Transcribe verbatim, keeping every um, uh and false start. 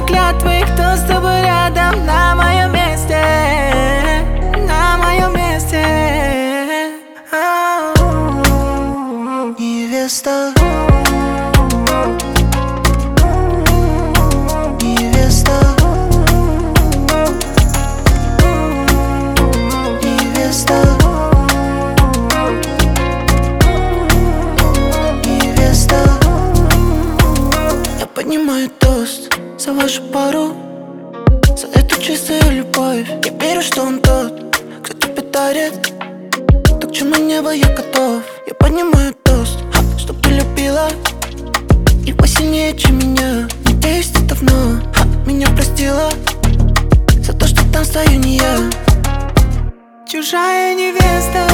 клятвы, кто с тобой рядом на моем месте, на моем месте. Невеста, невеста, невеста, невеста. Я поднимаю тост за вашу пару, за эту чистую любовь. Я верю, что он тот, кто тебе дарит то, к чему небо я готов. Я поднимаю тост, ха, чтоб ты любила и посильнее, чем меня. Надеюсь, ты давно ха, меня простила за то, что там стою не я. Чужая невеста,